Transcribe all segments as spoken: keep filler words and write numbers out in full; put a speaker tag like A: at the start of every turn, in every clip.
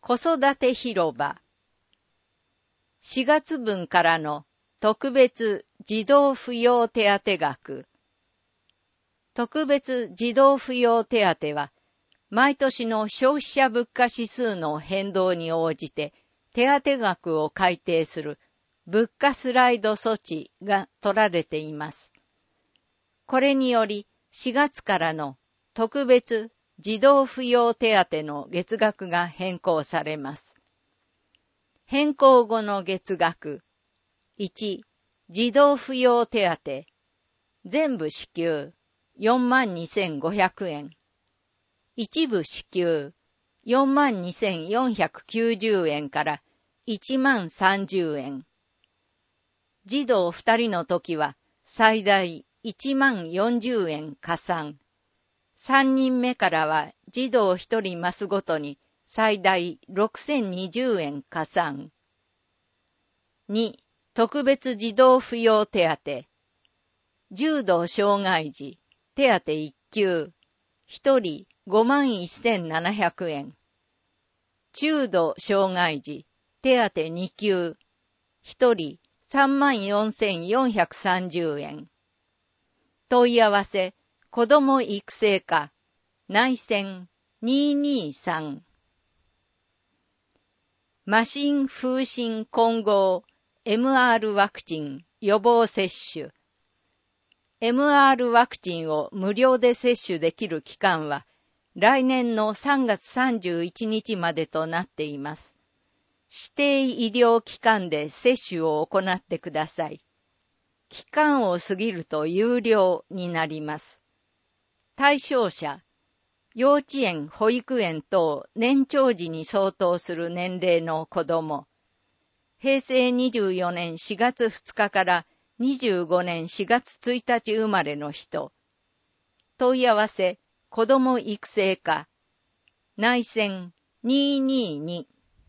A: 子育て広場。しがつぶんからの特別児童扶養手当額。特別児童扶養手当は、毎年の消費者物価指数の変動に応じて手当額を改定する物価スライド措置が取られています。これによりしがつからの特別児童扶養手当の月額が変更されます。変更後の月額。いち、児童扶養手当。全部支給よんまんにせんごひゃくえん。一部支給よんまんにせんよんひゃくきゅうじゅうえんからいちまんさんじゅうえん。児童ふたりの時は最大いちまんよんじゅうえん加算。さんにんめからは児童ひとり増すごとに最大ろくせんにじゅうえん加算。に、特別児童扶養手当。重度障害児手当いっきゅう。ひとりごまんせんななひゃくえん。中度障害児手当にきゅう。ひとりさんまんよんせんよんひゃくさんじゅうえん。問い合わせ、子ども育成課、内線にーにーさん。麻疹風疹混合 エムアール ワクチン予防接種。エムアール ワクチンを無料で接種できる期間は、来年のさんがつさんじゅういちにちまでとなっています。指定医療機関で接種を行ってください。期間を過ぎると有料になります。対象者、幼稚園、保育園等年長児に相当する年齢の子ども。へいせいにじゅうよねんしがつふつかからにじゅうごねんしがつついたち生まれの人。問い合わせ、子ども育成課。内線にーにーに。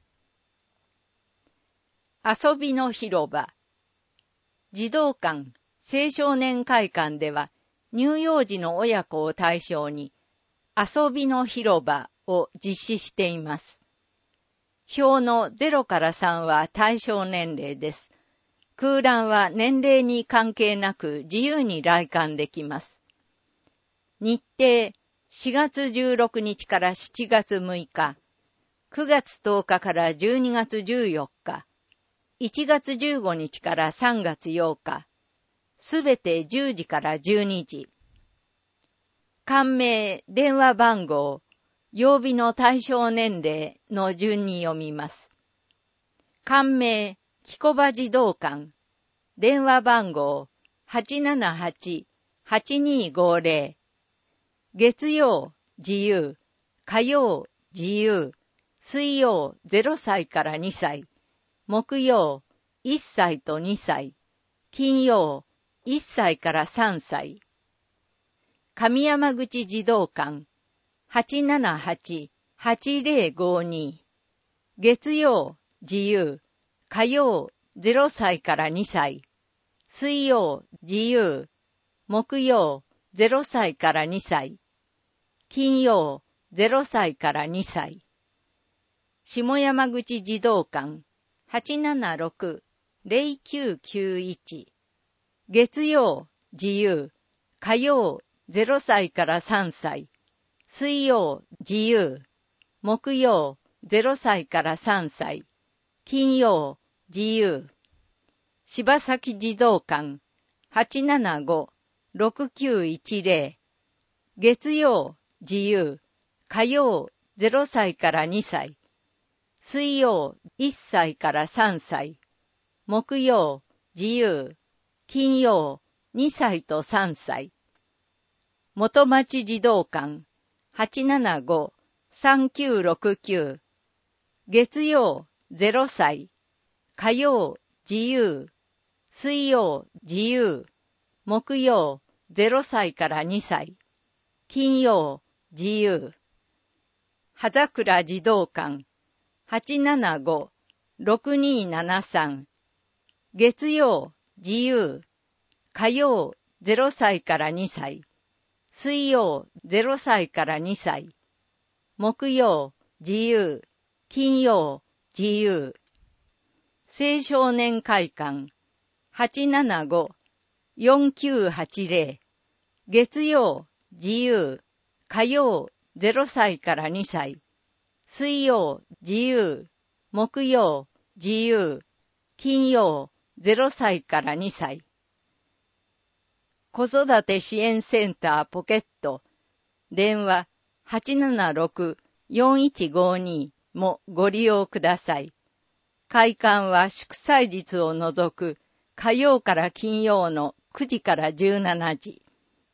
A: 遊びの広場。児童館、青少年会館では、乳幼児の親子を対象に、遊びの広場を実施しています。表のゼロからさんは対象年齢です。空欄は年齢に関係なく自由に来館できます。日程、しがつじゅうろくにちからしちがつむいか、くがつとおかからじゅうにがつじゅうよっか、いちがつじゅうごにちからさんがつようか、すべてじゅうじからじゅうにじ。館名、電話番号、曜日の対象年齢の順に読みます。館名、木小場児童館、電話番号 はちななはち はちにーごぜろ。月曜、自由、火曜、自由、水曜ゼロさいからにさい、木曜いっさいとにさい、金曜いっさいからさんさい。上山口児童館 はちななはち はちぜろごに。月曜自由、火曜ゼロさいからにさい、水曜自由、木曜ゼロさいからにさい、金曜ゼロさいからにさい。下山口児童館 はちななろく ぜろきゅうきゅういち。月曜自由、火曜ゼロさいからさんさい、水曜自由、木曜ゼロさいからさんさい、金曜自由。柴崎児童館 はちななご ろくきゅういちぜろ。月曜自由、火曜ゼロさいからにさい、水曜いっさいからさんさい、木曜自由、金曜にさいとさんさい。元町児童館 はちななご さんきゅうろくきゅう。月曜ゼロさい、火曜自由、水曜自由、木曜ゼロさいからにさい、金曜自由。葉桜児童館 はちななご ろくにーななさん。月曜自由、火曜ゼロさいからにさい、水曜ゼロさいからにさい、木曜自由、 金曜、自由。青少年会館 はちななご よんきゅうはちゼロ。月曜、自由。火曜、ゼロさいからにさい。水曜、自由。木曜、自由。金曜、ゼロさいからにさい。子育て支援センターポケット。電話 はちななろく よんいちごに もご利用ください。開館は祝祭日を除く火曜から金曜のくじからじゅうしちじ。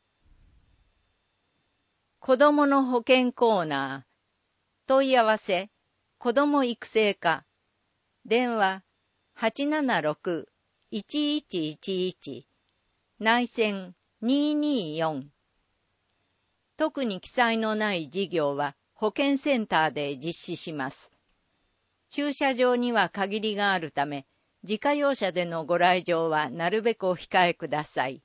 A: 子どもの保健コーナー。問い合わせ、子ども育成課。電話 はちななろく いちいちいちいち。内線にーにーよん。特に記載のない事業は保健センターで実施します。駐車場には限りがあるため、自家用車でのご来場はなるべくお控えください。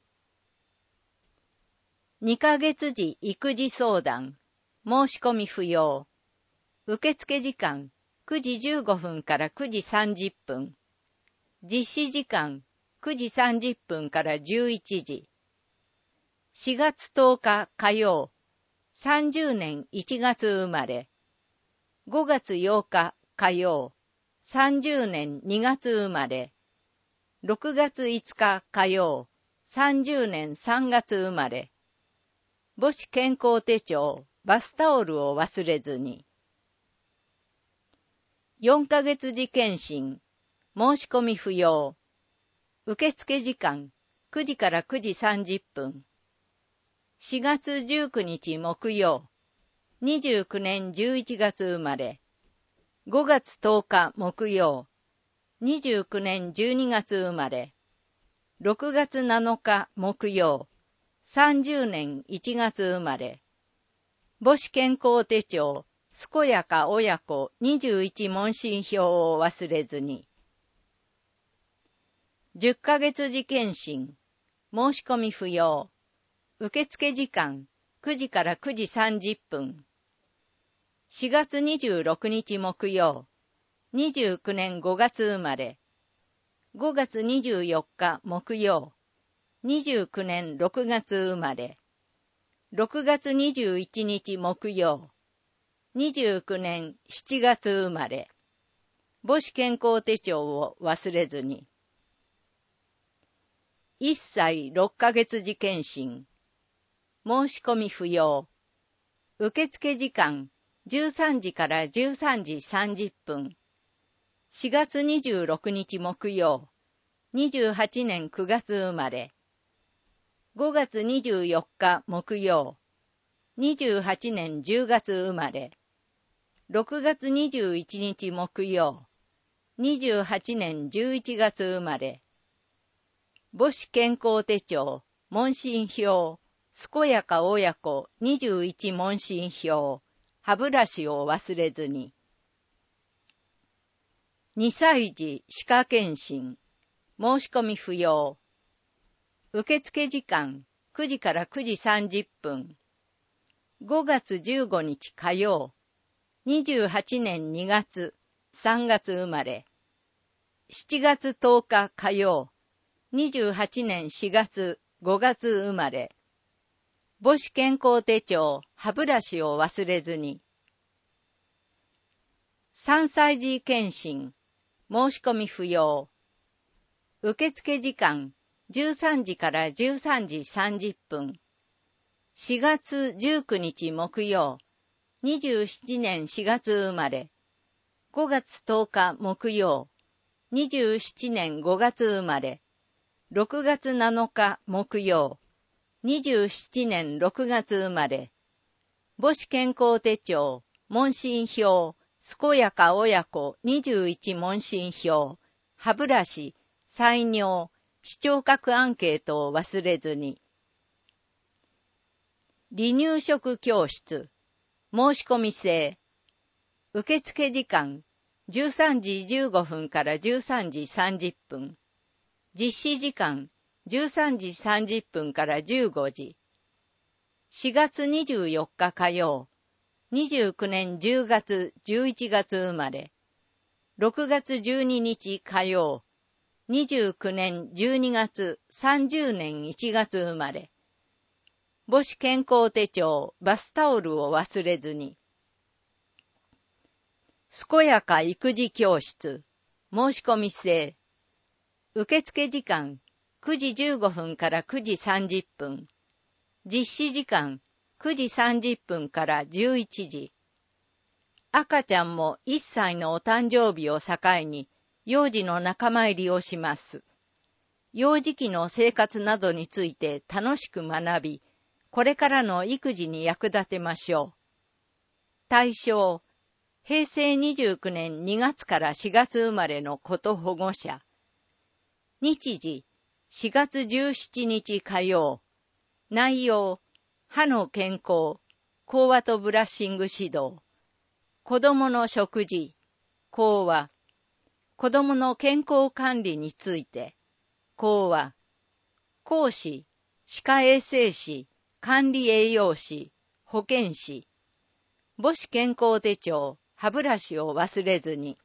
A: にかげつじ育児相談。申し込み不要。受付時間くじじゅうごふんからくじさんじゅっぷん。実施時間くじさんじゅっぷんからじゅういちじ。しがつとおか火曜。さんじゅうねんいちがつ生まれ。ごがつようか火曜。さんじゅうねんにがつ生まれ。ろくがついつか火曜。さんじゅうねんさんがつ生まれ。母子健康手帳、バスタオルを忘れずに。よんかげつ時検診。申し込み不要。受付時間くじからくじさんじゅっぷん。しがつじゅうくにち木曜。にじゅうきゅうねんじゅういちがつ生まれ。ごがつとおか木曜。にじゅうきゅうねんじゅうにがつ生まれ。ろくがつなのか木曜。さんじゅうねんいちがつ生まれ。母子健康手帳、健やか親子にじゅういち問診票を忘れずに。じゅっかげつ時検診。申し込み不要。受付時間くじからくじさんじゅっぷん。しがつにじゅうろくにち木曜。にじゅうきゅうねんごがつ生まれ。ごがつにじゅうよっか木曜。にじゅうきゅうねんろくがつ生まれ。ろくがつにじゅういちにち木曜。にじゅうきゅうねんしちがつ生まれ。母子健康手帳を忘れずに。いっさいろっかげつ時検診。申し込み不要。受付時間じゅうさんじからじゅうさんじさんじゅっぷん。しがつにじゅうろくにち木曜。にじゅうはちねんくがつ生まれ。ごがつにじゅうよっか木曜。にじゅうはちねんじゅうがつ生まれ。ろくがつにじゅういちにち木曜。にじゅうはちねんじゅういちがつ生まれ。母子健康手帳、問診票、健やか親子にじゅういち問診票、歯ブラシを忘れずに。にさい児歯科検診。申し込み不要。受付時間くじからくじさんじゅっぷん。ごがつじゅうごにち火曜。にじゅうはちねんにがつ、さんがつ生まれ。しちがつとおか火曜。にじゅうはちねんしがつ、ごがつ生まれ。母子健康手帳、歯ブラシを忘れずに。さんさい児検診。申し込み不要。受付時間じゅうさんじからじゅうさんじさんじゅっぷん。しがつじゅうくにち木曜。にじゅうななねんしがつ生まれ。ごがつとおか木曜。にじゅうななねんごがつ生まれ。ろくがつなのか木曜。にじゅうななねんろくがつ生まれ。母子健康手帳、問診票、健やか親子にじゅういち問診票、歯ブラシ、採尿、視聴覚アンケートを忘れずに。離乳食教室、申し込み制。受付時間、じゅうさんじじゅうごふんからじゅうさんじさんじゅっぷん。実施時間、じゅうさんじさんじゅっぷんからじゅうごじ。しがつにじゅうよっか火曜。 にじゅうきゅうねんじゅうがつじゅういちがつ生まれ。ろくがつじゅうににち火曜。にじゅうきゅうねんじゅうにがつさんじゅうねんいちがつ生まれ。母子健康手帳、バスタオルを忘れずに。健やか育児教室、申し込み制。受付時間、くじじゅうごふんからくじさんじゅっぷん。実施時間、くじさんじゅっぷんからじゅういちじ。赤ちゃんもいっさいのお誕生日を境に、幼児の仲間入りをします。幼児期の生活などについて楽しく学び、これからの育児に役立てましょう。対象、へいせいにじゅうきゅうねんにがつからしがつ生まれのこと保護者。日時、しがつじゅうしちにち火曜。内容、歯の健康、講話とブラッシング指導。子供の食事、講話。子供の健康管理について、講話。講師、歯科衛生士、管理栄養士、保健師。母子健康手帳、歯ブラシを忘れずに。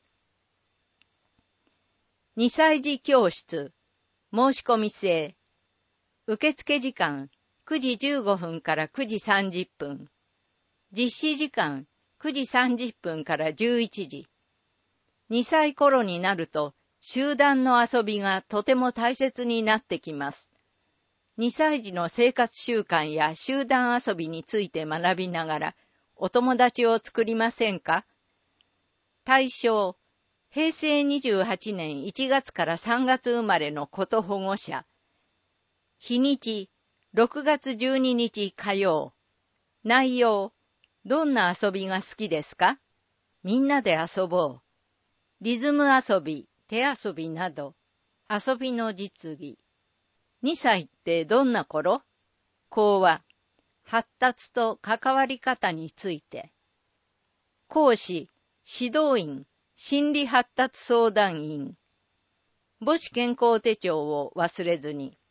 A: にさい児教室、申し込み制。受付時間、くじじゅうごふんからくじさんじゅっぷん。実施時間、くじさんじゅっぷんからじゅういちじ。にさい頃になると、集団の遊びがとても大切になってきます。にさい児の生活習慣や集団遊びについて学びながら、お友達を作りませんか？対象、へいせいにじゅうはちねんいちがつからさんがつ生まれのこと保護者。日にち、ろくがつじゅうににち火曜。内容、どんな遊びが好きですか？みんなで遊ぼう。リズム遊び、手遊びなど、遊びの実技。にさいってどんな頃？講話、発達と関わり方について。講師、指導員、心理発達相談員。母子健康手帳を忘れずに。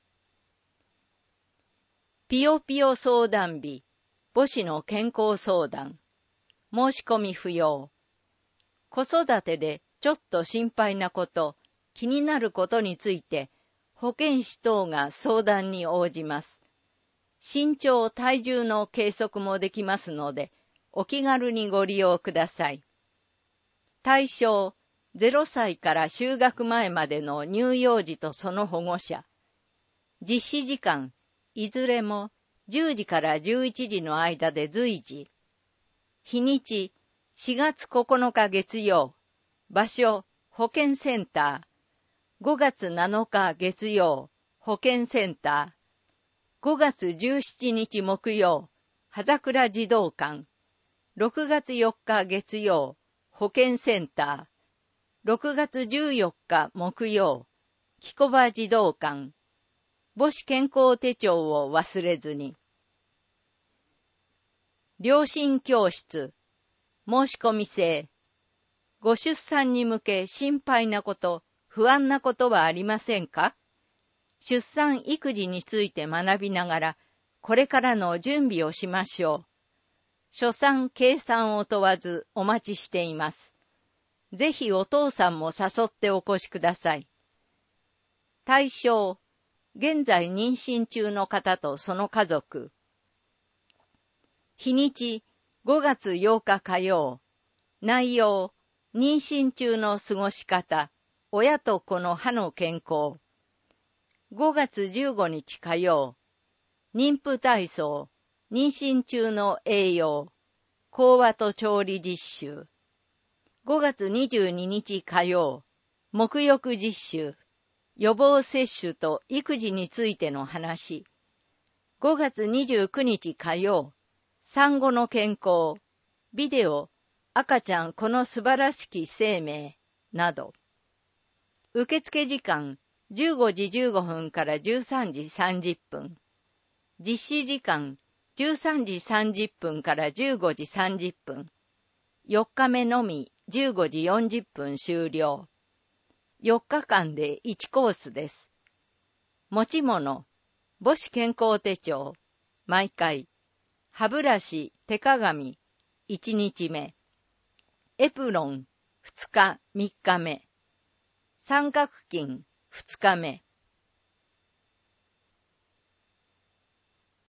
A: ピヨピヨ相談日、母子の健康相談。申し込み不要。子育てでちょっと心配なこと、気になることについて、保健師等が相談に応じます。身長・体重の計測もできますので、お気軽にご利用ください。対象、ゼロさいから就学前までの乳幼児とその保護者。実施時間、いずれもじゅうじからじゅういちじの間で随時。日にち、しがつここのか月曜。場所、保健センター。ごがつなのか月曜、保健センター。ごがつじゅうしちにち木曜、葉桜児童館。ろくがつよっか月曜、保健センター。ろくがつじゅうよっか木曜、木小葉児童館。母子健康手帳を忘れずに。両親教室、申し込み制。ご出産に向け心配なこと、不安なことはありませんか？出産育児について学びながら、これからの準備をしましょう。初産、計算を問わずお待ちしています。ぜひお父さんも誘ってお越しください。対象、現在妊娠中の方とその家族。日にち、ごがつようか火曜。内容、妊娠中の過ごし方、親と子の歯の健康。ごがつじゅうごにち火曜。妊婦体操、妊娠中の栄養、講話と調理実習。ごがつにじゅうににち火曜。沐浴実習、予防接種と育児についての話。ごがつにじゅうくにち火曜。産後の健康、ビデオ、赤ちゃんこの素晴らしき生命、など。受付時間、じゅうごじじゅうごふんからじゅうさんじさんじゅっぷん。実施時間、じゅうさんじさんじゅっぷんからじゅうごじさんじゅっぷん。よっかめのみじゅうごじよんじゅっぷん終了。よっかかんでいちコースです。持ち物、母子健康手帳、毎回、歯ブラシ、手鏡、 いちにちめ、エプロンふつかみっかめ、三角巾ふつかめ、